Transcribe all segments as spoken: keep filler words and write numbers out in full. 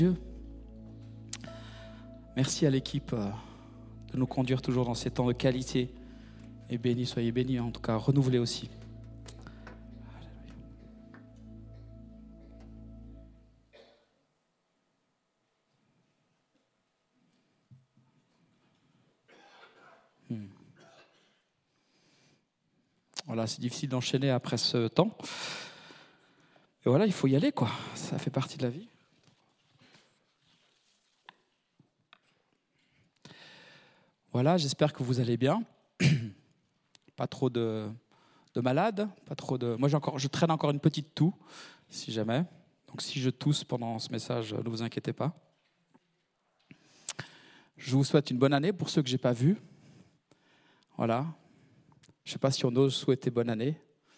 Dieu. Merci à l'équipe de nous conduire toujours dans ces temps de qualité. Et bénis, soyez bénis, en tout cas renouvelés aussi. Hmm. Voilà, c'est difficile d'enchaîner après ce temps. Et voilà, il faut y aller, quoi. Ça fait partie de la vie. Voilà, j'espère que vous allez bien. Pas trop de, de malades, pas trop de. Moi, j'ai encore, je traîne encore une petite toux, si jamais. Donc, si je tousse pendant ce message, ne vous inquiétez pas. Je vous souhaite une bonne année pour ceux que j'ai pas vus. Voilà. Je ne sais pas si on ose souhaiter bonne année.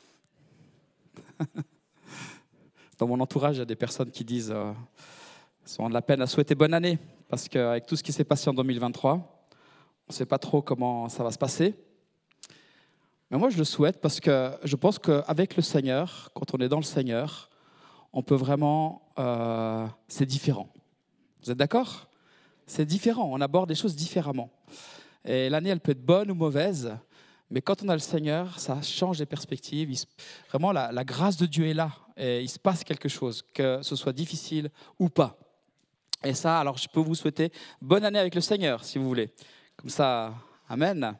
Dans mon entourage, il y a des personnes qui disent, euh, sont de la peine à souhaiter bonne année, parce qu'avec tout ce qui s'est passé en deux mille vingt-trois, on ne sait pas trop comment ça va se passer. Mais moi, je le souhaite parce que je pense qu'avec le Seigneur, quand on est dans le Seigneur, on peut vraiment... Euh, c'est différent. Vous êtes d'accord ? C'est différent, on aborde les choses différemment. Et l'année, elle peut être bonne ou mauvaise, mais quand on a le Seigneur, ça change les perspectives. Il se, vraiment, la, la grâce de Dieu est là et il se passe quelque chose, que ce soit difficile ou pas. Et ça, alors je peux vous souhaiter bonne année avec le Seigneur, si vous voulez. Comme ça, amen.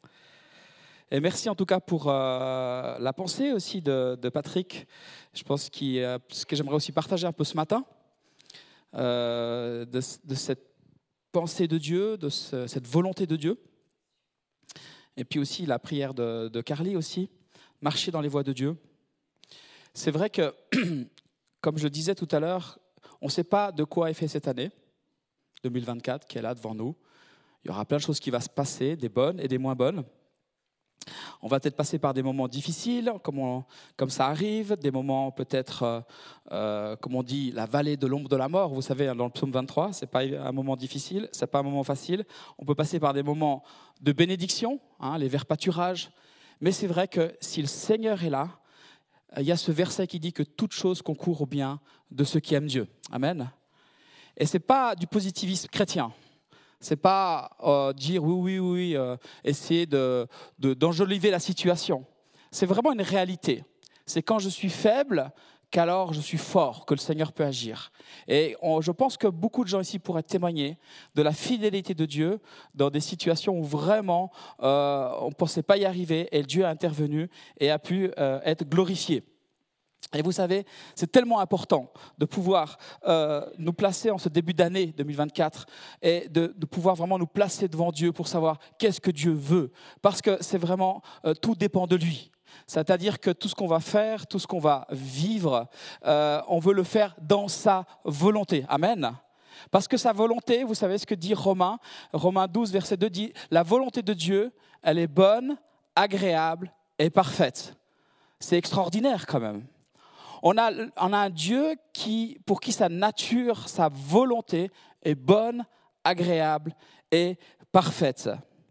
Et merci en tout cas pour euh, la pensée aussi de, de Patrick. Je pense qu'il, euh, ce que j'aimerais aussi partager un peu ce matin, euh, de, de cette pensée de Dieu, de ce, cette volonté de Dieu. Et puis aussi la prière de, de Carly aussi, marcher dans les voies de Dieu. C'est vrai que, comme je le disais tout à l'heure, on ne sait pas de quoi est fait cette année, deux mille vingt-quatre, qui est là devant nous. Il y aura plein de choses qui vont se passer, des bonnes et des moins bonnes. On va peut-être passer par des moments difficiles, comme, on, comme ça arrive, des moments peut-être, euh, euh, comme on dit, la vallée de l'ombre de la mort. Vous savez, dans le psaume vingt-trois, ce n'est pas un moment difficile, ce n'est pas un moment facile. On peut passer par des moments de bénédiction, hein, les verts pâturages. Mais c'est vrai que si le Seigneur est là, il y a ce verset qui dit que toute chose concourt au bien de ceux qui aiment Dieu. Amen. Et ce n'est pas du positivisme chrétien. Ce n'est pas euh, dire oui, oui, oui, euh, essayer de, de, d'enjoliver la situation. C'est vraiment une réalité. C'est quand je suis faible qu'alors je suis fort, que le Seigneur peut agir. Et on, je pense que beaucoup de gens ici pourraient témoigner de la fidélité de Dieu dans des situations où vraiment euh, on ne pensait pas y arriver et Dieu a intervenu et a pu euh, être glorifié. Et vous savez, c'est tellement important de pouvoir euh, nous placer en ce début d'année deux mille vingt-quatre et de, de pouvoir vraiment nous placer devant Dieu pour savoir qu'est-ce que Dieu veut. Parce que c'est vraiment, euh, tout dépend de lui. C'est-à-dire que tout ce qu'on va faire, tout ce qu'on va vivre, euh, on veut le faire dans sa volonté. Amen. Parce que sa volonté, vous savez ce que dit Romains, Romains douze, verset deux dit « La volonté de Dieu, elle est bonne, agréable et parfaite. » C'est extraordinaire quand même. On a, on a un Dieu qui, pour qui sa nature, sa volonté est bonne, agréable et parfaite.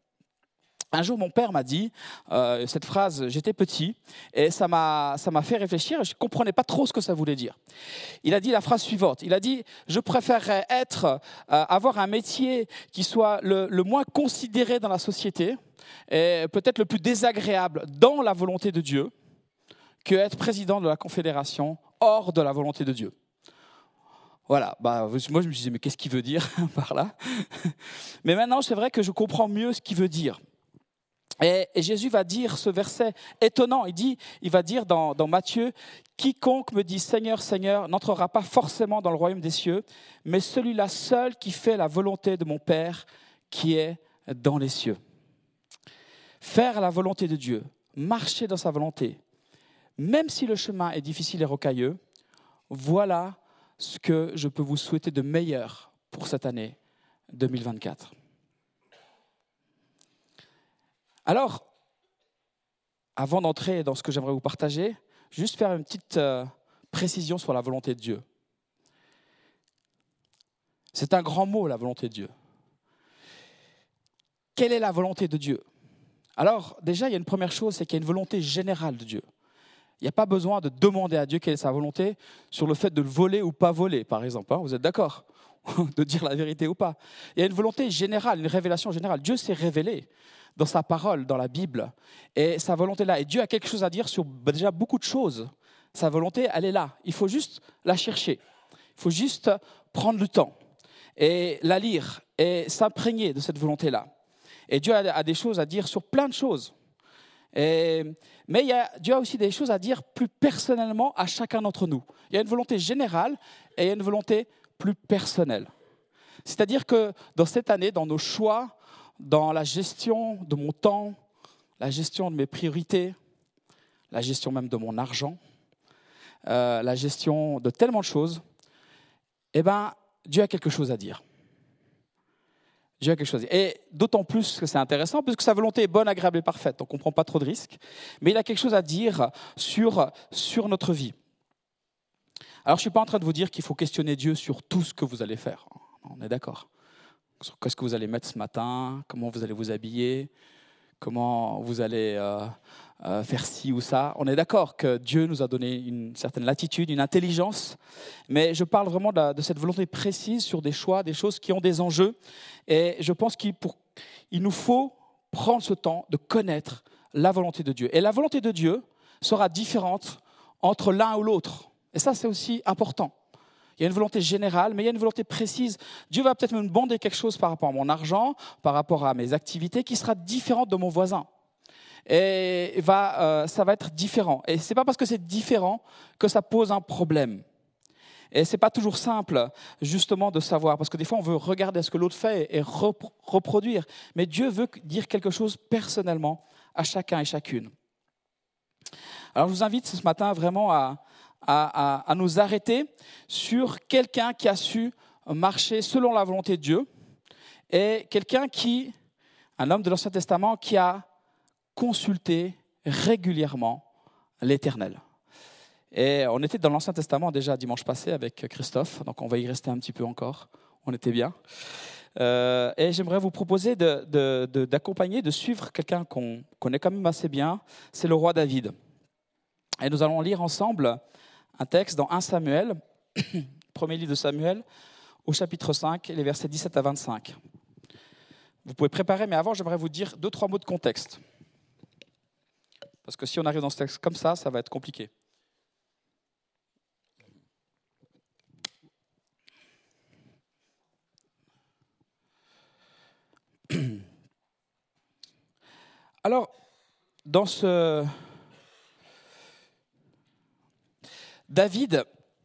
Un jour, mon père m'a dit euh, cette phrase, j'étais petit, et ça m'a, ça m'a fait réfléchir, et je ne comprenais pas trop ce que ça voulait dire. Il a dit la phrase suivante, il a dit « Je préférerais être, euh, avoir un métier qui soit le, le moins considéré dans la société, et peut-être le plus désagréable dans la volonté de Dieu, que être président de la Confédération hors de la volonté de Dieu. » Voilà, bah, moi je me disais, mais qu'est-ce qu'il veut dire par là ? Mais maintenant, c'est vrai que je comprends mieux ce qu'il veut dire. Et, et Jésus va dire ce verset étonnant, il, dit, il va dire dans, dans Matthieu, « Quiconque me dit Seigneur, Seigneur n'entrera pas forcément dans le royaume des cieux, mais celui-là seul qui fait la volonté de mon Père qui est dans les cieux. » Faire la volonté de Dieu, marcher dans sa volonté, même si le chemin est difficile et rocailleux, voilà ce que je peux vous souhaiter de meilleur pour cette année deux mille vingt-quatre. Alors, avant d'entrer dans ce que j'aimerais vous partager, juste faire une petite euh, précision sur la volonté de Dieu. C'est un grand mot, la volonté de Dieu. Quelle est la volonté de Dieu ? Alors, déjà, il y a une première chose, c'est qu'il y a une volonté générale de Dieu. Il n'y a pas besoin de demander à Dieu quelle est sa volonté sur le fait de le voler ou pas voler, par exemple. Hein, vous êtes d'accord ? de dire la vérité ou pas. Il y a une volonté générale, une révélation générale. Dieu s'est révélé dans sa parole, dans la Bible, et sa volonté est là. Et Dieu a quelque chose à dire sur déjà beaucoup de choses. Sa volonté, elle est là. Il faut juste la chercher. Il faut juste prendre le temps et la lire et s'imprégner de cette volonté-là. Et Dieu a des choses à dire sur plein de choses. Et, mais il y a, Dieu a aussi des choses à dire plus personnellement à chacun d'entre nous. Il y a une volonté générale et il y a une volonté plus personnelle. C'est-à-dire que dans cette année, dans nos choix, dans la gestion de mon temps, la gestion de mes priorités, la gestion même de mon argent, euh, la gestion de tellement de choses, eh ben, Dieu a quelque chose à dire. Dieu a quelque chose à dire. Et d'autant plus que c'est intéressant, puisque sa volonté est bonne, agréable et parfaite, donc on ne prend pas trop de risques, mais il a quelque chose à dire sur, sur notre vie. Alors je ne suis pas en train de vous dire qu'il faut questionner Dieu sur tout ce que vous allez faire, on est d'accord. Sur qu'est-ce que vous allez mettre ce matin, comment vous allez vous habiller, comment vous allez euh, euh, faire ci ou ça. On est d'accord que Dieu nous a donné une certaine latitude, une intelligence, mais je parle vraiment de, de cette volonté précise sur des choix, des choses qui ont des enjeux. Et je pense qu'il pour, il nous faut prendre ce temps de connaître la volonté de Dieu. Et la volonté de Dieu sera différente entre l'un ou l'autre. Et ça, c'est aussi important. Il y a une volonté générale, mais il y a une volonté précise. Dieu va peut-être me demander quelque chose par rapport à mon argent, par rapport à mes activités, qui sera différente de mon voisin. Et va, euh, ça va être différent. Et ce n'est pas parce que c'est différent que ça pose un problème. Et ce n'est pas toujours simple, justement, de savoir. Parce que des fois, on veut regarder ce que l'autre fait et repro- reproduire. Mais Dieu veut dire quelque chose personnellement à chacun et chacune. Alors, je vous invite ce matin vraiment à... À, à, à nous arrêter sur quelqu'un qui a su marcher selon la volonté de Dieu et quelqu'un qui, un homme de l'Ancien Testament, qui a consulté régulièrement l'Éternel. Et on était dans l'Ancien Testament déjà dimanche passé avec Christophe, donc on va y rester un petit peu encore, on était bien. Euh, et j'aimerais vous proposer de, de, de, d'accompagner, de suivre quelqu'un qu'on connaît quand même assez bien, c'est le roi David. Et nous allons lire ensemble un texte dans premier Samuel, premier livre de Samuel, au chapitre cinq, les versets dix-sept à vingt-cinq. Vous pouvez préparer, mais avant, j'aimerais vous dire deux, trois mots de contexte. Parce que si on arrive dans ce texte comme ça, ça va être compliqué. Alors, dans ce... David,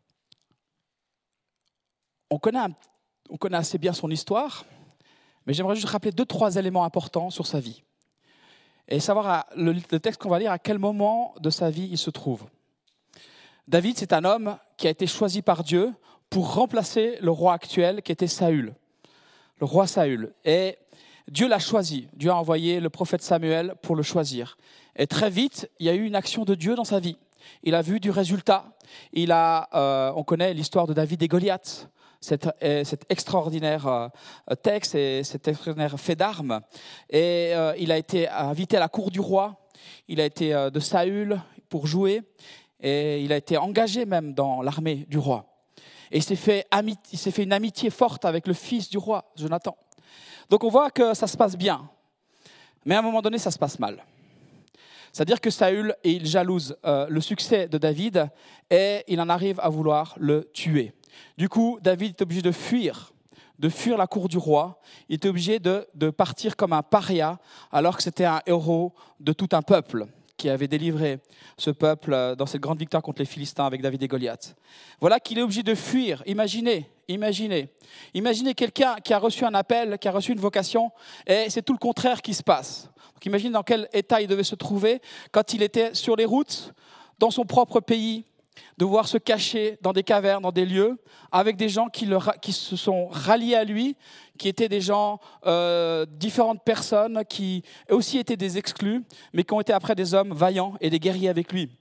on connaît, un, on connaît assez bien son histoire, mais j'aimerais juste rappeler deux, trois éléments importants sur sa vie. Et savoir à, le, le texte qu'on va lire, à quel moment de sa vie il se trouve. David, c'est un homme qui a été choisi par Dieu pour remplacer le roi actuel qui était Saül, le roi Saül. Et Dieu l'a choisi. Dieu a envoyé le prophète Samuel pour le choisir. Et très vite, il y a eu une action de Dieu dans sa vie. Il a vu du résultat. Il a, euh, on connaît l'histoire de David et Goliath, cet, euh, cet extraordinaire euh, texte et cet extraordinaire fait d'armes. Et euh, il a été invité à la cour du roi. Il a été euh, de Saül pour jouer. Et il a été engagé même dans l'armée du roi. Et il s'est fait, ami- il s'est fait une amitié forte avec le fils du roi, Jonathan. Donc on voit que ça se passe bien. Mais à un moment donné, ça se passe mal. C'est-à-dire que Saül, il jalouse euh, le succès de David et il en arrive à vouloir le tuer. Du coup, David est obligé de fuir, de fuir la cour du roi. Il est obligé de, de partir comme un paria alors que c'était un héros de tout un peuple qui avait délivré ce peuple dans cette grande victoire contre les Philistins avec David et Goliath. Voilà qu'il est obligé de fuir. Imaginez, imaginez. Imaginez quelqu'un qui a reçu un appel, qui a reçu une vocation et c'est tout le contraire qui se passe. Donc imaginez dans quel état il devait se trouver quand il était sur les routes, dans son propre pays, devoir se cacher dans des cavernes, dans des lieux, avec des gens qui, le, qui se sont ralliés à lui, qui étaient des gens, euh, différentes personnes, qui aussi étaient des exclus, mais qui ont été après des hommes vaillants et des guerriers avec lui.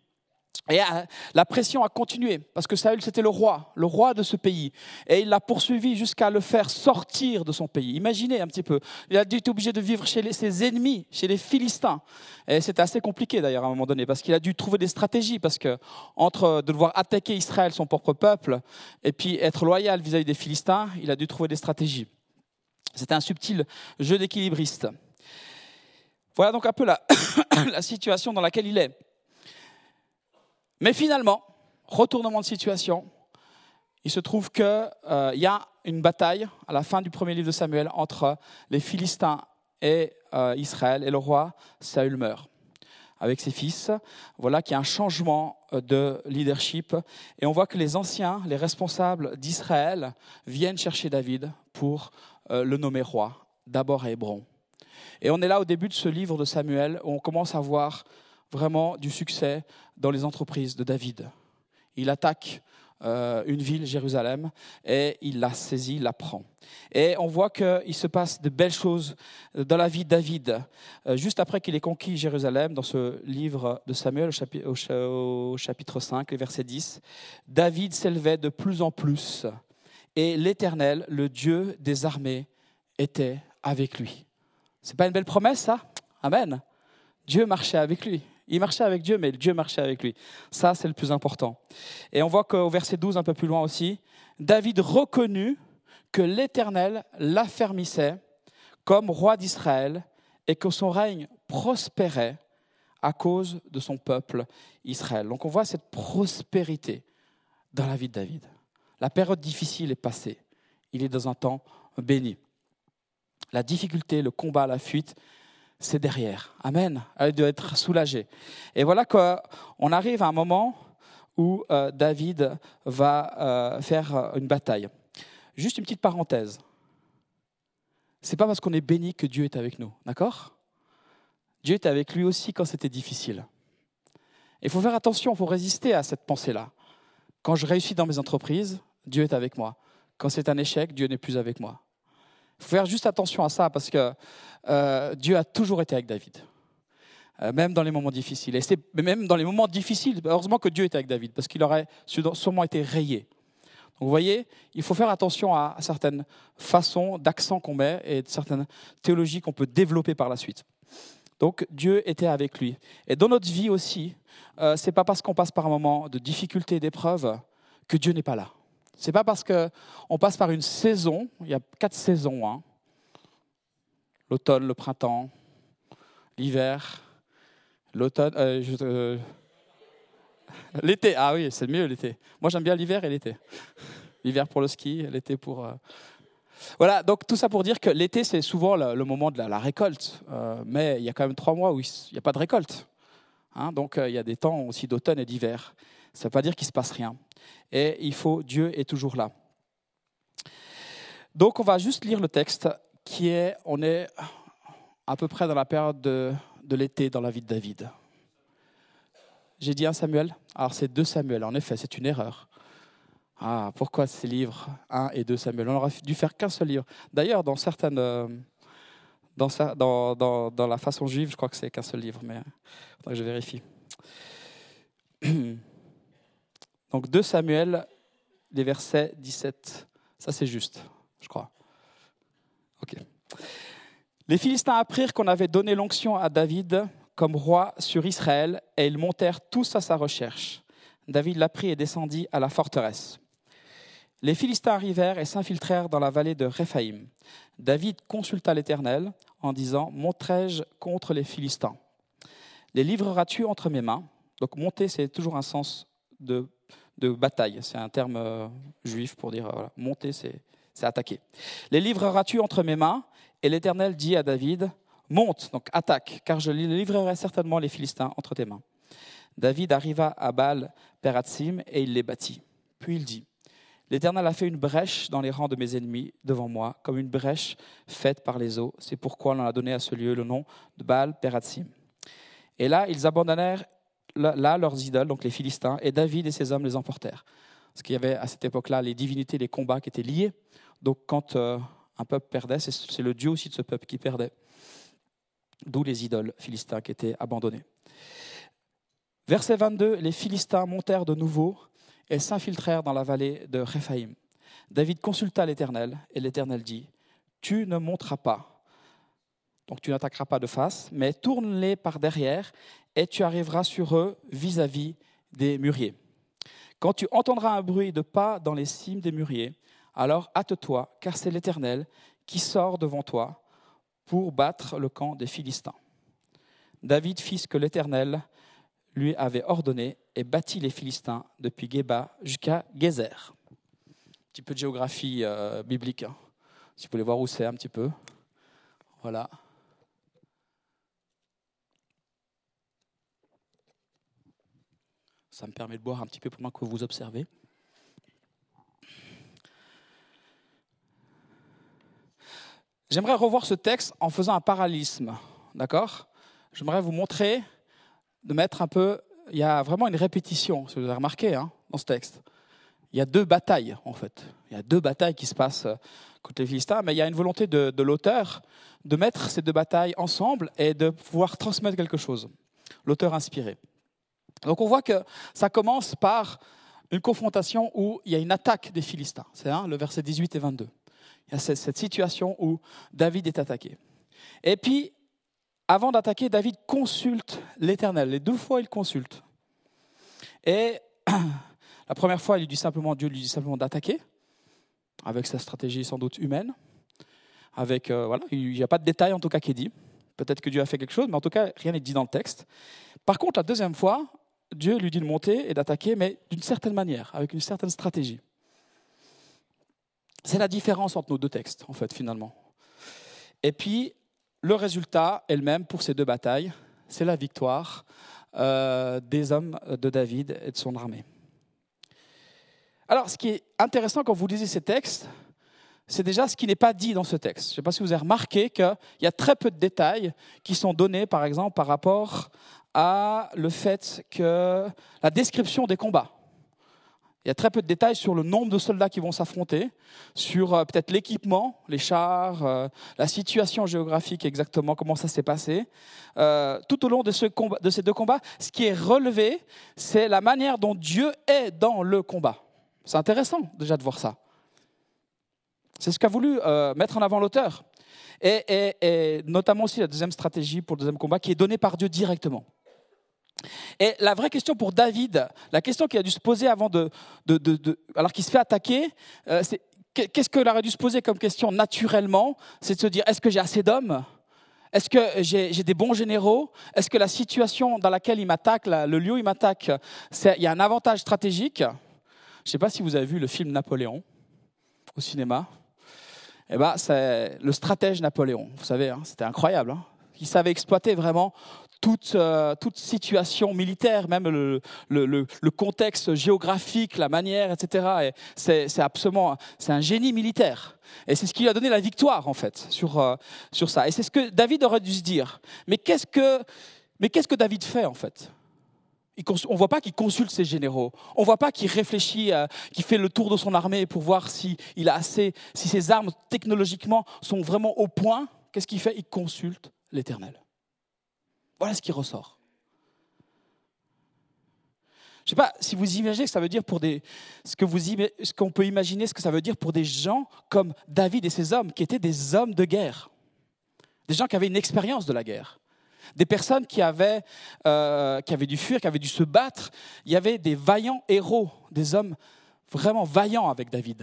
Et la pression a continué, parce que Saül, c'était le roi, le roi de ce pays. Et il l'a poursuivi jusqu'à le faire sortir de son pays. Imaginez un petit peu, il a été obligé de vivre chez les, ses ennemis, chez les Philistins. Et c'était assez compliqué d'ailleurs à un moment donné, parce qu'il a dû trouver des stratégies, parce que entre de devoir attaquer Israël, son propre peuple, et puis être loyal vis-à-vis des Philistins, il a dû trouver des stratégies. C'était un subtil jeu d'équilibriste. Voilà donc un peu la, la situation dans laquelle il est. Mais finalement, retournement de situation, il se trouve qu'il euh, y a une bataille à la fin du premier livre de Samuel entre les Philistins et euh, Israël, et le roi Saül meurt avec ses fils. Voilà qu'il y a un changement de leadership, et on voit que les anciens, les responsables d'Israël, viennent chercher David pour euh, le nommer roi, d'abord à Hébron. Et on est là au début de ce livre de Samuel, où on commence à voir vraiment du succès dans les entreprises de David. Il attaque euh, une ville, Jérusalem, et il la saisit, il la prend. Et on voit qu'il se passe de belles choses dans la vie de David. Euh, juste après qu'il ait conquis Jérusalem, dans ce livre de Samuel, au chapitre, au chapitre cinq, verset dix, David s'élevait de plus en plus, et l'Éternel, le Dieu des armées, était avec lui. C'est pas une belle promesse, ça ? Amen. Dieu marchait avec lui. Il marchait avec Dieu, mais Dieu marchait avec lui. Ça, c'est le plus important. Et on voit qu'au verset douze, un peu plus loin aussi, David reconnut que l'Éternel l'affermissait comme roi d'Israël et que son règne prospérait à cause de son peuple Israël. Donc on voit cette prospérité dans la vie de David. La période difficile est passée. Il est dans un temps béni. La difficulté, le combat, la fuite, c'est derrière. Amen. Elle doit être soulagée. Et voilà qu'on arrive à un moment où euh, David va euh, faire une bataille. Juste une petite parenthèse. C'est pas parce qu'on est béni que Dieu est avec nous, d'accord ? Dieu était avec lui aussi quand c'était difficile. Il faut faire attention, il faut résister à cette pensée-là. Quand je réussis dans mes entreprises, Dieu est avec moi. Quand c'est un échec, Dieu n'est plus avec moi. Il faut faire juste attention à ça, parce que euh, Dieu a toujours été avec David, euh, même dans les moments difficiles. Et c'est même dans les moments difficiles, heureusement que Dieu était avec David, parce qu'il aurait sûrement été rayé. Donc vous voyez, il faut faire attention à certaines façons d'accent qu'on met et de certaines théologies qu'on peut développer par la suite. Donc Dieu était avec lui. Et dans notre vie aussi, euh, ce n'est pas parce qu'on passe par un moment de difficulté et d'épreuve que Dieu n'est pas là. Ce n'est pas parce qu'on passe par une saison, il y a quatre saisons, hein. L'automne, le printemps, l'hiver, l'automne, euh, je, euh, l'été, ah oui, c'est mieux l'été. Moi j'aime bien l'hiver et l'été. L'hiver pour le ski, l'été pour... Euh... Voilà, donc tout ça pour dire que l'été c'est souvent le, le moment de la, la récolte, euh, mais il y a quand même trois mois où il n'y a pas de récolte. Hein, donc euh, il y a des temps aussi d'automne et d'hiver. Ça ne veut pas dire qu'il ne se passe rien. Et il faut, Dieu est toujours là. Donc on va juste lire le texte qui est, on est à peu près dans la période de, de l'été dans la vie de David. J'ai dit un Samuel ? Alors c'est deux Samuel, en effet, c'est une erreur. Ah, pourquoi ces livres, un et deux Samuel ? On aurait dû faire qu'un seul livre. D'ailleurs, dans certaines, dans, dans, dans, dans la façon juive, je crois que c'est qu'un seul livre, mais il faudrait que je vérifie. Donc deux Samuel, les versets dix-sept. Ça, c'est juste, je crois. Ok. Les Philistins apprirent qu'on avait donné l'onction à David comme roi sur Israël, et ils montèrent tous à sa recherche. David l'apprit et descendit à la forteresse. Les Philistins arrivèrent et s'infiltrèrent dans la vallée de Réphaïm. David consulta l'Éternel en disant « Monterai-je contre les Philistins ? Les livreras-tu entre mes mains ?» Donc monter, c'est toujours un sens de, de bataille. C'est un terme euh, juif pour dire euh, voilà, monter, c'est, c'est attaquer. « Les livreras-tu entre mes mains ?» Et l'Éternel dit à David « Monte, donc attaque, car je livrerai certainement les Philistins entre tes mains. » David arriva à Baal-Pératsim et il les battit. Puis il dit « L'Éternel a fait une brèche dans les rangs de mes ennemis devant moi, comme une brèche faite par les eaux. C'est pourquoi on en a donné à ce lieu le nom de Baal-Pératsim. » Et là, ils abandonnèrent là leurs idoles, donc les Philistins, et David et ses hommes les emportèrent. Parce qu'il y avait à cette époque-là les divinités, les combats qui étaient liés. Donc quand euh, un peuple perdait, c'est, c'est le Dieu aussi de ce peuple qui perdait. D'où les idoles philistins qui étaient abandonnés. Verset vingt-deux, les Philistins montèrent de nouveau et s'infiltrèrent dans la vallée de Réphaïm. David consulta l'Éternel et l'Éternel dit, « Tu ne monteras pas, donc tu n'attaqueras pas de face, mais tourne-les par derrière et tu arriveras sur eux vis-à-vis des mûriers. Quand tu entendras un bruit de pas dans les cimes des mûriers, alors hâte-toi, car c'est l'Éternel qui sort devant toi pour battre le camp des Philistins. » David fit ce que l'Éternel lui avait ordonné et battit les Philistins depuis Géba jusqu'à Gézer. Un petit peu de géographie euh, biblique, hein. Si vous voulez voir où c'est un petit peu. Voilà. Ça me permet de boire un petit peu pendant que vous observez. J'aimerais revoir ce texte en faisant un parallélisme, d'accord ? J'aimerais vous montrer, de mettre un peu, il y a vraiment une répétition, si vous avez remarqué, hein, dans ce texte. Il y a deux batailles, en fait. Il y a deux batailles qui se passent contre les Philistins, mais il y a une volonté de, de l'auteur de mettre ces deux batailles ensemble et de pouvoir transmettre quelque chose. L'auteur inspiré. Donc on voit que ça commence par une confrontation où il y a une attaque des Philistins. C'est hein, le verset dix-huit et vingt-deux. Il y a cette, cette situation où David est attaqué. Et puis, avant d'attaquer, David consulte l'Éternel. Les deux fois, il consulte. Et la première fois, il lui dit simplement, Dieu lui dit simplement d'attaquer, avec sa stratégie sans doute humaine. Avec, euh, voilà, il n'y a pas de détail en tout cas qui est dit. Peut-être que Dieu a fait quelque chose, mais en tout cas, rien n'est dit dans le texte. Par contre, la deuxième fois, Dieu lui dit de monter et d'attaquer, mais d'une certaine manière, avec une certaine stratégie. C'est la différence entre nos deux textes, en fait, finalement. Et puis, le résultat est le même pour ces deux batailles, c'est la victoire euh, des hommes de David et de son armée. Alors, ce qui est intéressant quand vous lisez ces textes, c'est déjà ce qui n'est pas dit dans ce texte. Je ne sais pas si vous avez remarqué qu'il y a très peu de détails qui sont donnés, par exemple, par rapport à le fait que la description des combats. Il y a très peu de détails sur le nombre de soldats qui vont s'affronter, sur euh, peut-être l'équipement, les chars, euh, la situation géographique exactement, comment ça s'est passé. Euh, tout au long de, ce combat, de ces deux combats, ce qui est relevé, c'est la manière dont Dieu est dans le combat. C'est intéressant déjà de voir ça. C'est ce qu'a voulu euh, mettre en avant l'auteur. Et, et, et notamment aussi la deuxième stratégie pour le deuxième combat qui est donnée par Dieu directement. Et la vraie question pour David, la question qu'il a dû se poser avant de, de, de, de alors qu'il se fait attaquer, euh, c'est qu'est-ce qu'il aurait dû se poser comme question naturellement ? C'est de se dire, est-ce que j'ai assez d'hommes ? Est-ce que j'ai, j'ai des bons généraux ? Est-ce que la situation dans laquelle il m'attaque, la, le lieu où il m'attaque, c'est, il y a un avantage stratégique ? Je ne sais pas si vous avez vu le film Napoléon au cinéma. Eh ben, c'est le stratège Napoléon, vous savez, hein, c'était incroyable. Hein. Il savait exploiter vraiment toute, euh, toute situation militaire, même le, le, le, le contexte géographique, la manière, et cetera. Et c'est, c'est absolument, c'est un génie militaire. Et c'est ce qui lui a donné la victoire, en fait, sur, euh, sur ça. Et c'est ce que David aurait dû se dire. Mais qu'est-ce que, mais qu'est-ce que David fait, en fait ? On ne voit pas qu'il consulte ses généraux. On ne voit pas qu'il réfléchit, euh, qu'il fait le tour de son armée pour voir si, il a assez, si ses armes technologiquement sont vraiment au point. Qu'est-ce qu'il fait ? Il consulte l'Éternel. Voilà ce qui ressort. Je ne sais pas si vous imaginez ce que ça veut dire pour des, ce que vous, ce qu'on peut imaginer, ce que ça veut dire pour des gens comme David et ses hommes, qui étaient des hommes de guerre, des gens qui avaient une expérience de la guerre. Des personnes qui avaient, euh, qui avaient dû fuir, qui avaient dû se battre. Il y avait des vaillants héros, des hommes vraiment vaillants avec David.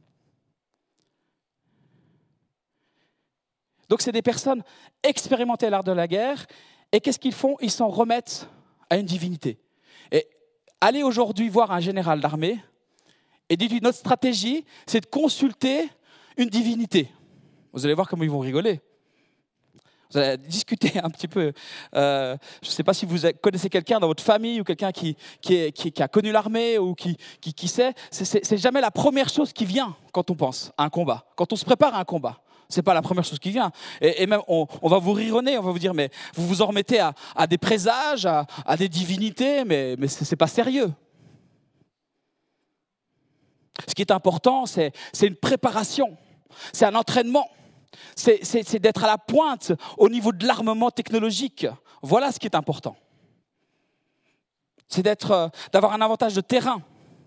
Donc c'est des personnes expérimentées à l'art de la guerre. Et qu'est-ce qu'ils font ? Ils s'en remettent à une divinité. Et allez aujourd'hui voir un général d'armée et dites-lui, notre stratégie, c'est de consulter une divinité. Vous allez voir comment ils vont rigoler. Vous allez discuter un petit peu. Euh, je ne sais pas si vous connaissez quelqu'un dans votre famille ou quelqu'un qui, qui, est, qui, qui a connu l'armée ou qui, qui, qui sait. C'est, c'est, c'est jamais la première chose qui vient quand on pense à un combat, quand on se prépare à un combat. Ce n'est pas la première chose qui vient. Et, et même, on, on va vous rironner, on va vous dire, mais vous vous en remettez à, à des présages, à, à des divinités, mais, mais ce n'est pas sérieux. Ce qui est important, c'est, c'est une préparation, c'est un entraînement. C'est, c'est, c'est d'être à la pointe au niveau de l'armement technologique. Voilà ce qui est important. C'est d'être, euh, d'avoir un avantage de terrain.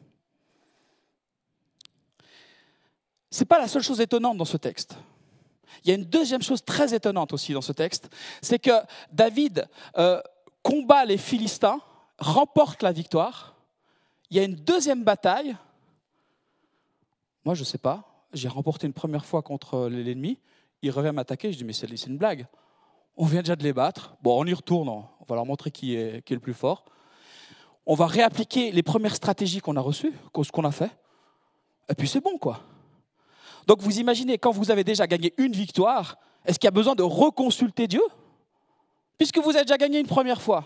Ce n'est pas la seule chose étonnante dans ce texte. Il y a une deuxième chose très étonnante aussi dans ce texte, c'est que David euh, combat les Philistins, remporte la victoire. Il y a une deuxième bataille. Moi, je ne sais pas. J'ai remporté une première fois contre l'ennemi. Il revient m'attaquer. Je dis, mais c'est une blague. On vient déjà de les battre. Bon, on y retourne. On va leur montrer qui est, qui est le plus fort. On va réappliquer les premières stratégies qu'on a reçues, ce qu'on a fait. Et puis c'est bon, quoi. Donc vous imaginez, quand vous avez déjà gagné une victoire, est-ce qu'il y a besoin de reconsulter Dieu ? Puisque vous avez déjà gagné une première fois.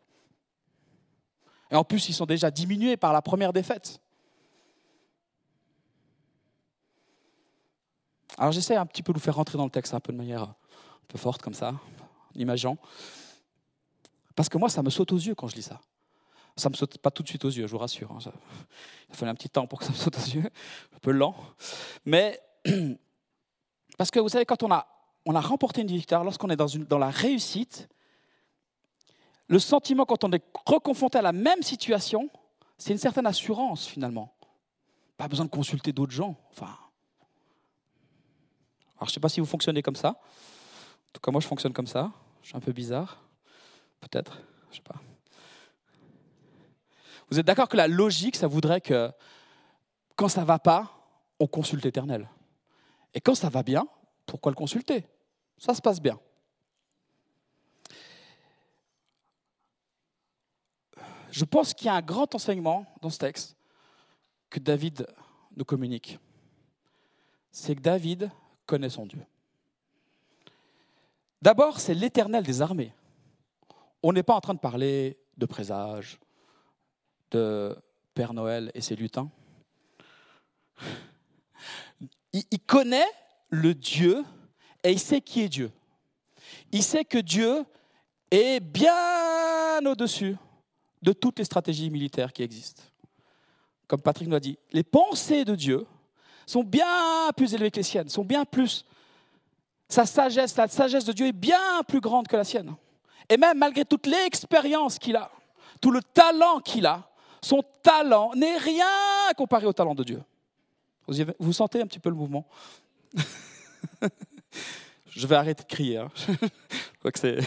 Et en plus, ils sont déjà diminués par la première défaite. Alors j'essaie un petit peu de vous faire rentrer dans le texte un peu de manière un peu forte comme ça, en imaginant. Parce que moi, ça me saute aux yeux quand je lis ça. Ça ne me saute pas tout de suite aux yeux, je vous rassure. Hein. Ça, il a fallu un petit temps pour que ça me saute aux yeux, un peu lent. Mais parce que vous savez, quand on a, on a remporté une victoire, lorsqu'on est dans, une, dans la réussite, le sentiment quand on est reconfronté à la même situation, c'est une certaine assurance finalement. Pas besoin de consulter d'autres gens. Enfin, alors je ne sais pas si vous fonctionnez comme ça. En tout cas, moi je fonctionne comme ça. Je suis un peu bizarre, peut-être, je ne sais pas. Vous êtes d'accord que la logique, ça voudrait que quand ça ne va pas, on consulte l'Éternel. Et quand ça va bien, pourquoi le consulter ? Ça se passe bien. Je pense qu'il y a un grand enseignement dans ce texte que David nous communique. C'est que David connaît son Dieu. D'abord, c'est l'Éternel des armées. On n'est pas en train de parler de présage, de Père Noël et ses lutins. Il, il connaît le Dieu et il sait qui est Dieu. Il sait que Dieu est bien au-dessus de toutes les stratégies militaires qui existent. Comme Patrick nous a dit, les pensées de Dieu sont bien plus élevées que les siennes, sont bien plus... Sa sagesse, la sagesse de Dieu est bien plus grande que la sienne. Et même malgré toute l'expérience qu'il a, tout le talent qu'il a, son talent n'est rien comparé au talent de Dieu. Vous, avez, vous sentez un petit peu le mouvement ? Je vais arrêter de crier. Hein. Je crois que c'est...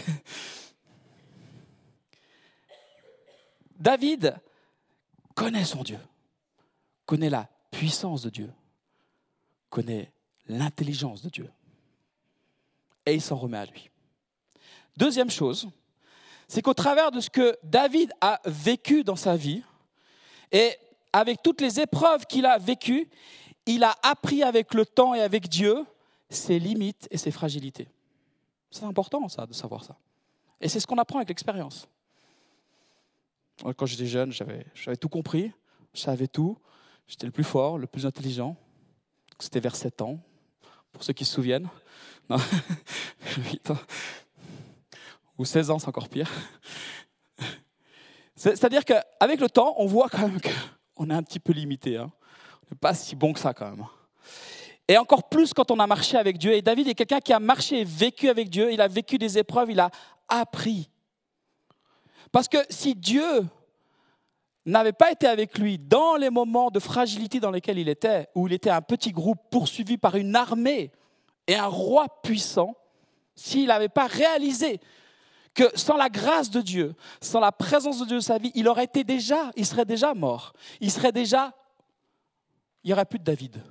David connaît son Dieu, connaît la puissance de Dieu, connaît l'intelligence de Dieu. Et il s'en remet à lui. Deuxième chose, c'est qu'au travers de ce que David a vécu dans sa vie, et avec toutes les épreuves qu'il a vécues, il a appris avec le temps et avec Dieu ses limites et ses fragilités. C'est important ça, de savoir ça. Et c'est ce qu'on apprend avec l'expérience. Quand j'étais jeune, j'avais, j'avais tout compris, je savais tout, j'étais le plus fort, le plus intelligent. C'était vers sept ans, pour ceux qui se souviennent. Non, huit ans. Ou seize ans, c'est encore pire. C'est-à-dire qu'avec le temps, on voit quand même qu'on est un petit peu limité. Hein. On n'est pas si bon que ça quand même. Et encore plus quand on a marché avec Dieu. Et David est quelqu'un qui a marché et vécu avec Dieu. Il a vécu des épreuves, il a appris. Parce que si Dieu n'avait pas été avec lui dans les moments de fragilité dans lesquels il était, où il était un petit groupe poursuivi par une armée et un roi puissant, s'il n'avait pas réalisé que sans la grâce de Dieu, sans la présence de Dieu dans sa vie, il aurait été déjà, il serait déjà mort. Il serait déjà, il n'y aurait plus de David.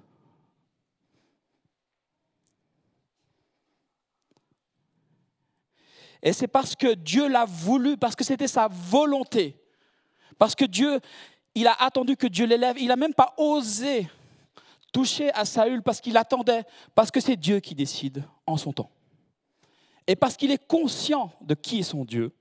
Et c'est parce que Dieu l'a voulu, parce que c'était sa volonté. Parce que Dieu, il a attendu que Dieu l'élève. Il n'a même pas osé toucher à Saül parce qu'il attendait, parce que c'est Dieu qui décide en son temps. Et parce qu'il est conscient de qui est son Dieu.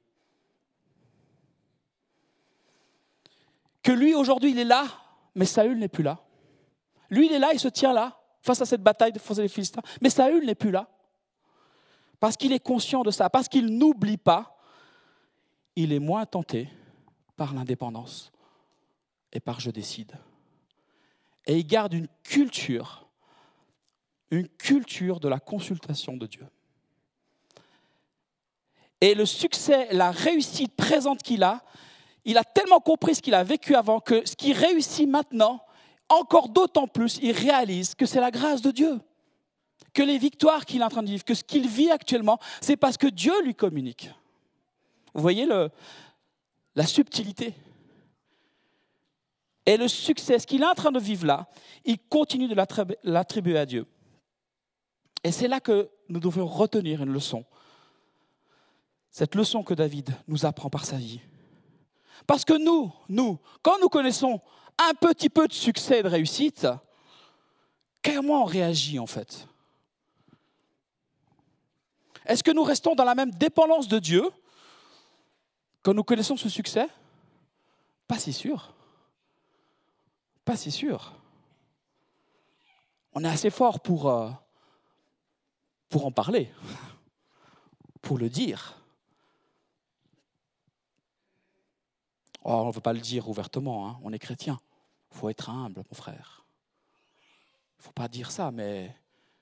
Que lui, aujourd'hui, il est là, mais Saül n'est plus là. Lui, il est là, il se tient là, face à cette bataille de les Philistins. Mais Saül n'est plus là. Parce qu'il est conscient de ça, parce qu'il n'oublie pas, il est moins tenté par l'indépendance et par je décide. Et il garde une culture, une culture de la consultation de Dieu. Et le succès, la réussite présente qu'il a, il a tellement compris ce qu'il a vécu avant que ce qu'il réussit maintenant, encore d'autant plus, il réalise que c'est la grâce de Dieu. Que les victoires qu'il est en train de vivre, que ce qu'il vit actuellement, c'est parce que Dieu lui communique. Vous voyez le, la subtilité. Et le succès, ce qu'il est en train de vivre là, il continue de l'attribuer à Dieu. Et c'est là que nous devons retenir une leçon. Cette leçon que David nous apprend par sa vie. Parce que nous, nous, quand nous connaissons un petit peu de succès et de réussite, comment on réagit en fait ? Est-ce que nous restons dans la même dépendance de Dieu quand nous connaissons ce succès ? Pas si sûr. Pas si sûr. On est assez fort pour, euh, pour en parler, pour le dire. Oh, on ne veut pas le dire ouvertement, hein. On est chrétien. Il faut être humble, mon frère. Il ne faut pas dire ça, mais...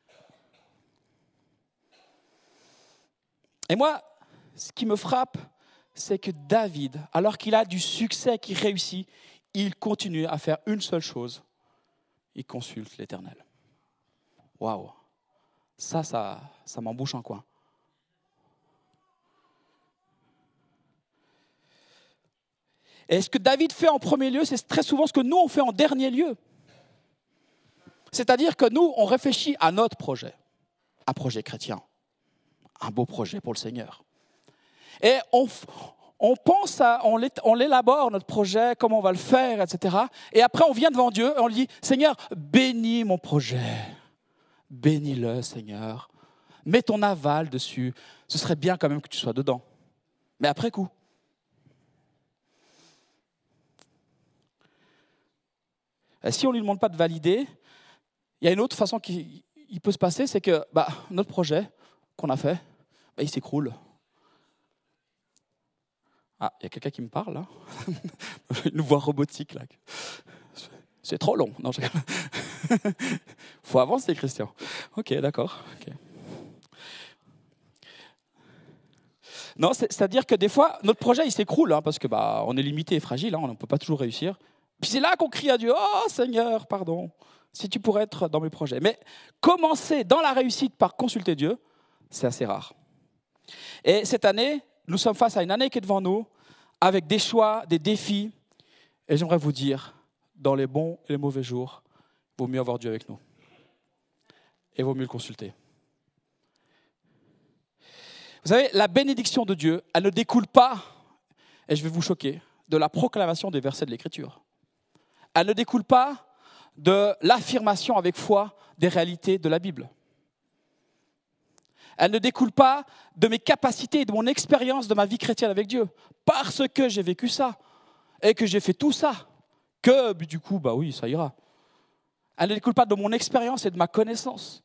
Et moi, ce qui me frappe, c'est que David, alors qu'il a du succès, qu'il réussit, il continue à faire une seule chose. Il consulte l'Éternel. Waouh! Ça, ça, ça m'embouche un coin. Et ce que David fait en premier lieu, c'est très souvent ce que nous, on fait en dernier lieu. C'est-à-dire que nous, on réfléchit à notre projet, un projet chrétien, un beau projet pour le Seigneur. Et on, on pense, à, on, on l'élabore, notre projet, comment on va le faire, et cetera. Et après, on vient devant Dieu et on lui dit, Seigneur, bénis mon projet. Bénis-le, Seigneur. Mets ton aval dessus. Ce serait bien quand même que tu sois dedans. Mais après coup. Et si on ne lui demande pas de valider, il y a une autre façon qui il peut se passer, c'est que bah, notre projet qu'on a fait, bah, il s'écroule. Ah, il y a quelqu'un qui me parle, là. Une voix robotique, là. C'est trop long. Non, je... faut avancer, Christian. Ok, d'accord. Okay. Non, c'est, c'est-à-dire que des fois, notre projet, il s'écroule, hein, parce que bah, on est limité et fragile, hein, on ne peut pas toujours réussir. Puis c'est là qu'on crie à Dieu, « Oh Seigneur, pardon, si tu pourrais être dans mes projets. » Mais commencer dans la réussite par consulter Dieu, c'est assez rare. Et cette année, nous sommes face à une année qui est devant nous, avec des choix, des défis. Et j'aimerais vous dire, dans les bons et les mauvais jours, il vaut mieux avoir Dieu avec nous. Et il vaut mieux le consulter. Vous savez, la bénédiction de Dieu, elle ne découle pas, et je vais vous choquer, de la proclamation des versets de l'Écriture. Elle ne découle pas de l'affirmation avec foi des réalités de la Bible. Elle ne découle pas de mes capacités et de mon expérience de ma vie chrétienne avec Dieu. Parce que j'ai vécu ça et que j'ai fait tout ça, que du coup, bah oui, ça ira. Elle ne découle pas de mon expérience et de ma connaissance.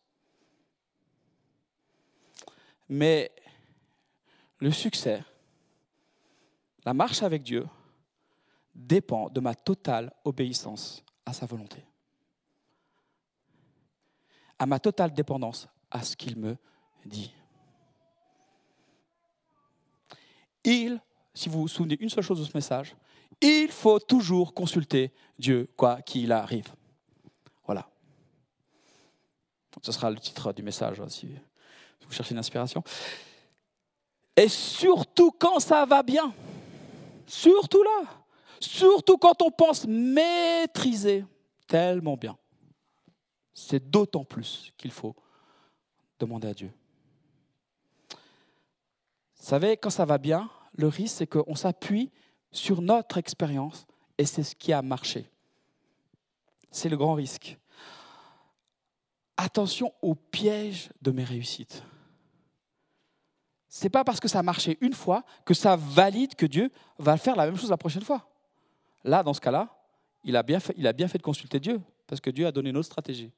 Mais le succès, la marche avec Dieu, dépend de ma totale obéissance à sa volonté. À ma totale dépendance à ce qu'il me dit. Il, si vous vous souvenez une seule chose de ce message, il faut toujours consulter Dieu, quoi qu'il arrive. Voilà. Donc, ce sera le titre du message, si vous cherchez une inspiration. Et surtout quand ça va bien. Surtout là. Surtout quand on pense maîtriser tellement bien. C'est d'autant plus qu'il faut demander à Dieu. Vous savez, quand ça va bien, le risque, c'est qu'on s'appuie sur notre expérience et c'est ce qui a marché. C'est le grand risque. Attention au piège de mes réussites. Ce n'est pas parce que ça a marché une fois que ça valide que Dieu va faire la même chose la prochaine fois. Là, dans ce cas-là, il a bien fait, il a bien fait de consulter Dieu parce que Dieu a donné notre stratégie.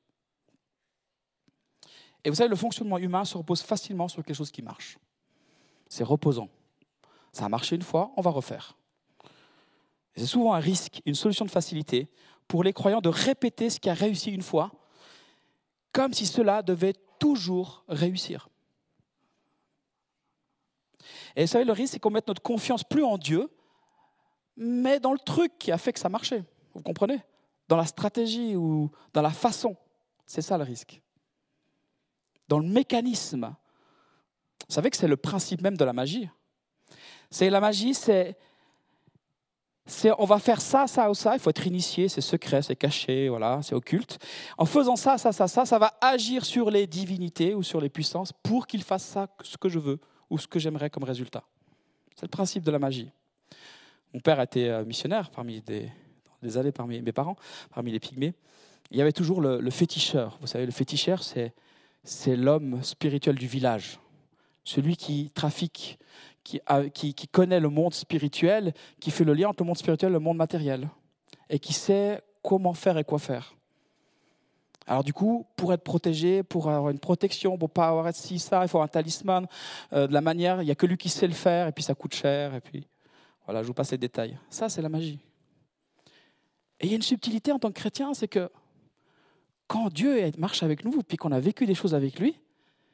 Et vous savez, le fonctionnement humain se repose facilement sur quelque chose qui marche. C'est reposant. Ça a marché une fois, on va refaire. Et c'est souvent un risque, une solution de facilité pour les croyants de répéter ce qui a réussi une fois, comme si cela devait toujours réussir. Et vous savez, le risque, c'est qu'on mette notre confiance plus en Dieu, mais dans le truc qui a fait que ça marchait. Vous comprenez? Dans la stratégie ou dans la façon. C'est ça le risque. Dans le mécanisme. Vous savez que c'est le principe même de la magie. C'est la magie, c'est, c'est on va faire ça, ça ou ça. Il faut être initié, c'est secret, c'est caché, voilà, c'est occulte. En faisant ça, ça, ça, ça, ça va agir sur les divinités ou sur les puissances pour qu'ils fassent ça, ce que je veux ou ce que j'aimerais comme résultat. C'est le principe de la magie. Mon père était missionnaire parmi des, des années parmi mes parents, parmi les pygmées. Il y avait toujours le, le féticheur. Vous savez, le féticheur, c'est, c'est l'homme spirituel du village. Celui qui trafique, qui, a, qui, qui connaît le monde spirituel, qui fait le lien entre le monde spirituel et le monde matériel, et qui sait comment faire et quoi faire. Alors du coup, pour être protégé, pour avoir une protection, pour ne pas avoir ci, ça, il faut avoir un talisman. Euh, de la manière, il n'y a que lui qui sait le faire, et puis ça coûte cher, et puis voilà, je vous passe les détails. Ça, c'est la magie. Et il y a une subtilité en tant que chrétien, c'est que quand Dieu marche avec nous, puis qu'on a vécu des choses avec lui,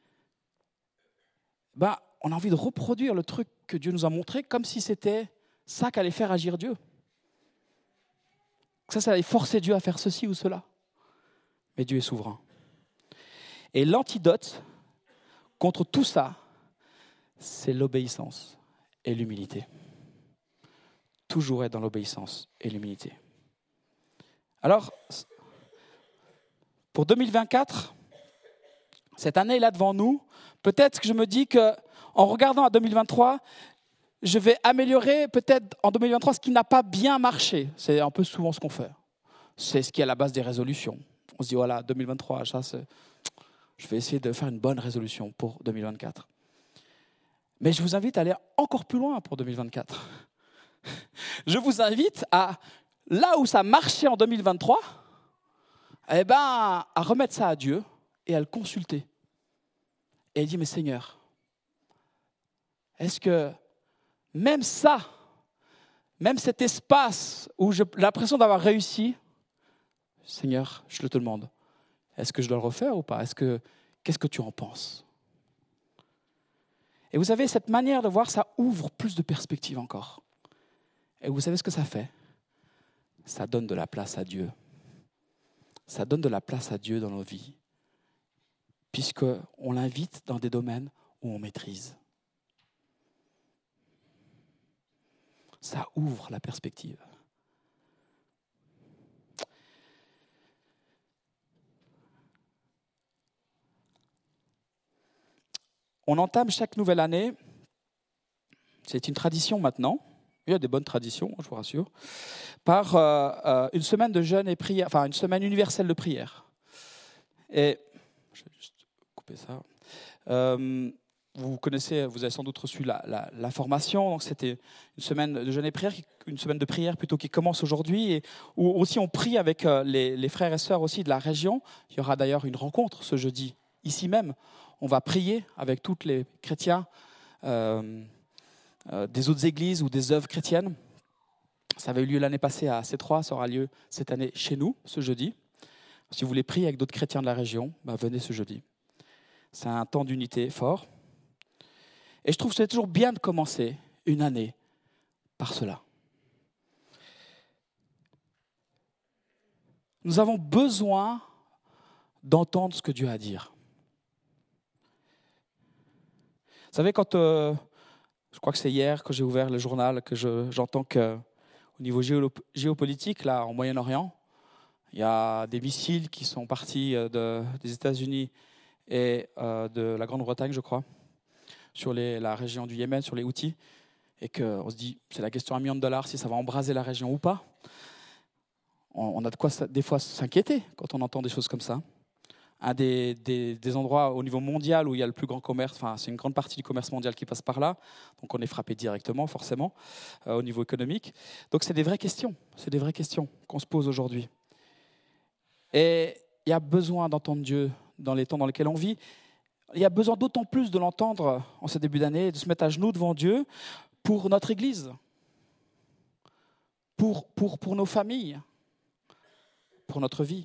ben, on a envie de reproduire le truc que Dieu nous a montré comme si c'était ça qu'allait faire agir Dieu. Ça, ça allait forcer Dieu à faire ceci ou cela. Mais Dieu est souverain. Et l'antidote contre tout ça, c'est l'obéissance et l'humilité. Toujours être dans l'obéissance et l'humilité. Alors, pour deux mille vingt-quatre, cette année est là devant nous. Peut-être que je me dis qu'en regardant à deux mille vingt-trois, je vais améliorer peut-être en deux mille vingt-trois ce qui n'a pas bien marché. C'est un peu souvent ce qu'on fait. C'est ce qui est à la base des résolutions. On se dit, voilà, deux mille vingt-trois, ça, c'est... je vais essayer de faire une bonne résolution pour deux mille vingt-quatre. Mais je vous invite à aller encore plus loin pour deux mille vingt-quatre. Je vous invite à, là où ça marchait en deux mille vingt-trois, eh ben, à remettre ça à Dieu et à le consulter. Et il dit, mais Seigneur, est-ce que même ça, même cet espace où j'ai l'impression d'avoir réussi, Seigneur, je te demande, est-ce que je dois le refaire ou pas? Est-ce que, qu'est-ce que tu en penses? Et vous savez, cette manière de voir, ça ouvre plus de perspectives encore. Et vous savez ce que ça fait? Ça donne de la place à Dieu. Ça donne de la place à Dieu dans nos vies. Puisqu'on l'invite dans des domaines où on maîtrise. Ça ouvre la perspective. On entame chaque nouvelle année, c'est une tradition maintenant, il y a des bonnes traditions, je vous rassure, par euh, euh, une semaine de jeûne et prière, enfin une semaine universelle de prière. Et je vais juste couper ça. Euh, vous connaissez, vous avez sans doute reçu la, la, la formation. Donc c'était une semaine de jeûne et prière, une semaine de prière plutôt qui commence aujourd'hui, et où aussi on prie avec les, les frères et sœurs aussi de la région. Il y aura d'ailleurs une rencontre ce jeudi ici même. On va prier avec tous les chrétiens euh, euh, des autres églises ou des œuvres chrétiennes. Ça avait eu lieu l'année passée à C trois, ça aura lieu cette année chez nous, ce jeudi. Si vous voulez prier avec d'autres chrétiens de la région, ben venez ce jeudi. C'est un temps d'unité fort. Et je trouve que c'est toujours bien de commencer une année par cela. Nous avons besoin d'entendre ce que Dieu a à dire. Vous savez, quand, euh, je crois que c'est hier que j'ai ouvert le journal, que je, j'entends qu'au niveau géo, géopolitique, là, en Moyen-Orient, il y a des missiles qui sont partis de, des États-Unis et euh, de la Grande-Bretagne, je crois, sur les, la région du Yémen, sur les Houthis, et qu'on se dit, c'est la question à un million de dollars, si ça va embraser la région ou pas. On, on a de quoi des fois s'inquiéter quand on entend des choses comme ça. Un des, des, des endroits au niveau mondial où il y a le plus grand commerce, enfin c'est une grande partie du commerce mondial qui passe par là, donc on est frappé directement forcément euh, au niveau économique. Donc c'est des vraies questions, c'est des vraies questions qu'on se pose aujourd'hui. Et il y a besoin d'entendre Dieu dans les temps dans lesquels on vit. Il y a besoin d'autant plus de l'entendre en ce début d'année, de se mettre à genoux devant Dieu pour notre Église, pour, pour, pour nos familles, pour notre vie.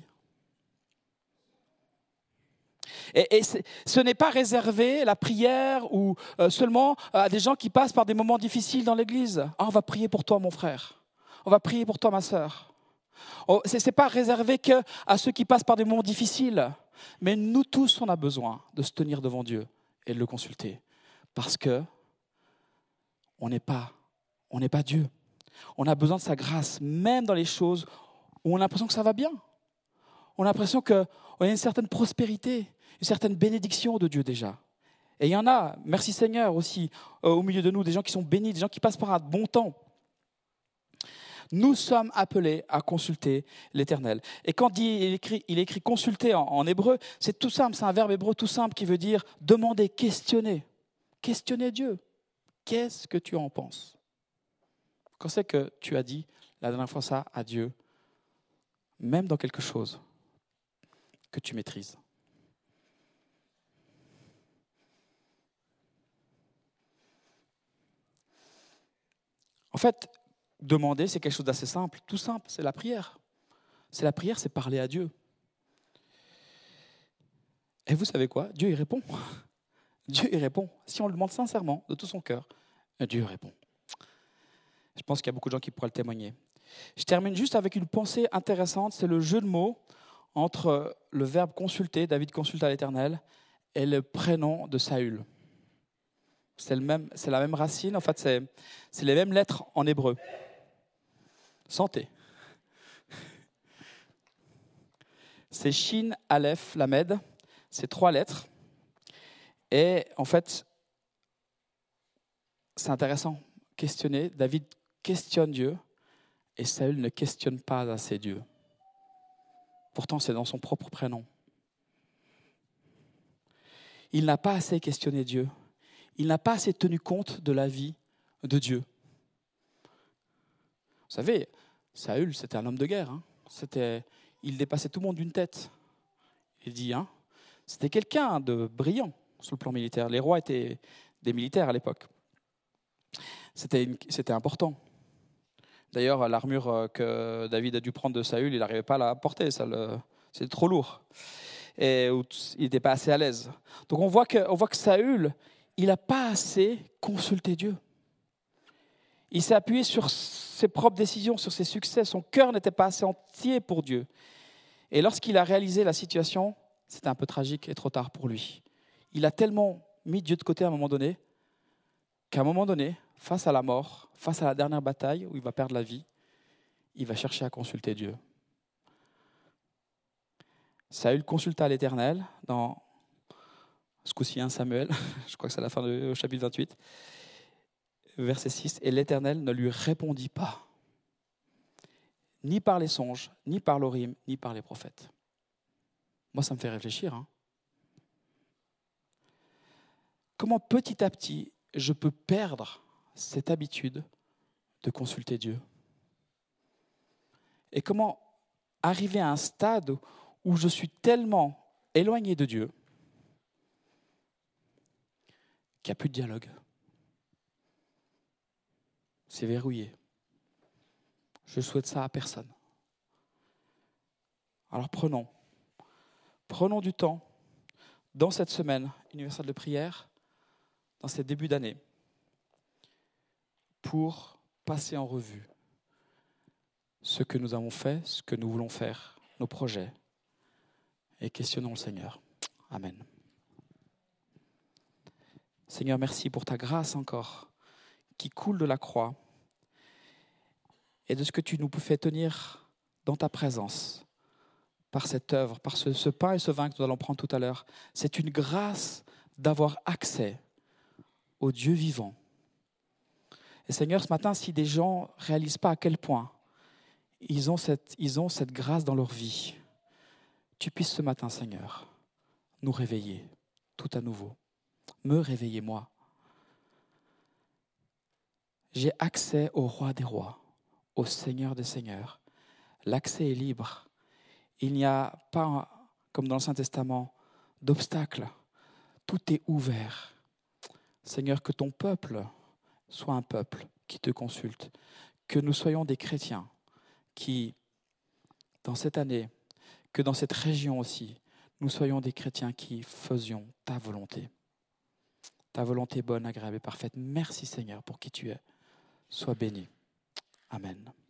Et, et ce n'est pas réservé, la prière, ou euh, seulement à des gens qui passent par des moments difficiles dans l'Église. Ah, on va prier pour toi, mon frère. On va prier pour toi, ma sœur. Oh, ce n'est pas réservé qu'à ceux qui passent par des moments difficiles. Mais nous tous, on a besoin de se tenir devant Dieu et de le consulter. Parce que on n'est pas, on n'est pas Dieu. On a besoin de sa grâce, même dans les choses où on a l'impression que ça va bien. On a l'impression qu'on a une certaine prospérité, une certaine bénédiction de Dieu déjà. Et il y en a, merci Seigneur aussi, euh, au milieu de nous, des gens qui sont bénis, des gens qui passent par un bon temps. Nous sommes appelés à consulter l'Éternel. Et quand il est écrit, il est écrit consulter en, en hébreu, c'est tout simple, c'est un verbe hébreu tout simple qui veut dire demander, questionner. Questionner Dieu. Qu'est-ce que tu en penses ? Quand c'est que tu as dit la dernière fois ça à Dieu, même dans quelque chose que tu maîtrises ? En fait, demander, c'est quelque chose d'assez simple, tout simple, c'est la prière. C'est la prière, c'est parler à Dieu. Et vous savez quoi ? Dieu y répond. Dieu y répond. Si on le demande sincèrement, de tout son cœur, Dieu y répond. Je pense qu'il y a beaucoup de gens qui pourraient le témoigner. Je termine juste avec une pensée intéressante, c'est le jeu de mots entre le verbe consulter, David consulta l'Éternel, et le prénom de Saül. C'est, le même, c'est la même racine, en fait, c'est, c'est les mêmes lettres en hébreu. Santé. C'est Shin, Aleph, Lamed, c'est trois lettres. Et en fait, c'est intéressant. Questionner, David questionne Dieu et Saül ne questionne pas assez Dieu. Pourtant, c'est dans son propre prénom. Il n'a pas assez questionné Dieu. Il n'a pas assez tenu compte de la vie de Dieu. Vous savez, Saül, c'était un homme de guerre. Hein. C'était, il dépassait tout le monde d'une tête. Il dit, hein, c'était quelqu'un de brillant sur le plan militaire. Les rois étaient des militaires à l'époque. C'était, une, c'était important. D'ailleurs, l'armure que David a dû prendre de Saül, il n'arrivait pas à la porter. Ça le, c'était trop lourd. Et il n'était pas assez à l'aise. Donc on voit que, on voit que Saül, il n'a pas assez consulté Dieu. Il s'est appuyé sur ses propres décisions, sur ses succès. Son cœur n'était pas assez entier pour Dieu. Et lorsqu'il a réalisé la situation, c'était un peu tragique et trop tard pour lui. Il a tellement mis Dieu de côté à un moment donné, qu'à un moment donné, face à la mort, face à la dernière bataille où il va perdre la vie, il va chercher à consulter Dieu. Saül consulta l'Éternel dans ce coup-ci un Samuel, je crois que c'est à la fin du chapitre vingt-huit, verset six, et l'Éternel ne lui répondit pas, ni par les songes, ni par l'Orim, ni par les prophètes. Moi, ça me fait réfléchir. Hein. Comment petit à petit, je peux perdre cette habitude de consulter Dieu ? Et comment arriver à un stade où je suis tellement éloigné de Dieu qu'il n'y a plus de dialogue. C'est verrouillé. Je souhaite ça à personne. Alors prenons, prenons du temps dans cette semaine universelle de prière, dans ces débuts d'année, pour passer en revue ce que nous avons fait, ce que nous voulons faire, nos projets, et questionnons le Seigneur. Amen. Seigneur, merci pour ta grâce encore, qui coule de la croix, et de ce que tu nous fais tenir dans ta présence, par cette œuvre, par ce, ce pain et ce vin que nous allons prendre tout à l'heure. C'est une grâce d'avoir accès au Dieu vivant. Et Seigneur, ce matin, si des gens ne réalisent pas à quel point ils ont cette, ils ont cette grâce dans leur vie, tu puisses ce matin, Seigneur, nous réveiller tout à nouveau. Me réveiller, moi. J'ai accès au roi des rois, au Seigneur des seigneurs. L'accès est libre. Il n'y a pas, comme dans l'Ancien Testament, d'obstacle. Tout est ouvert. Seigneur, que ton peuple soit un peuple qui te consulte. Que nous soyons des chrétiens qui, dans cette année, que dans cette région aussi, nous soyons des chrétiens qui faisions ta volonté. Ta volonté bonne, agréable et parfaite. Merci Seigneur pour qui tu es. Sois béni. Amen.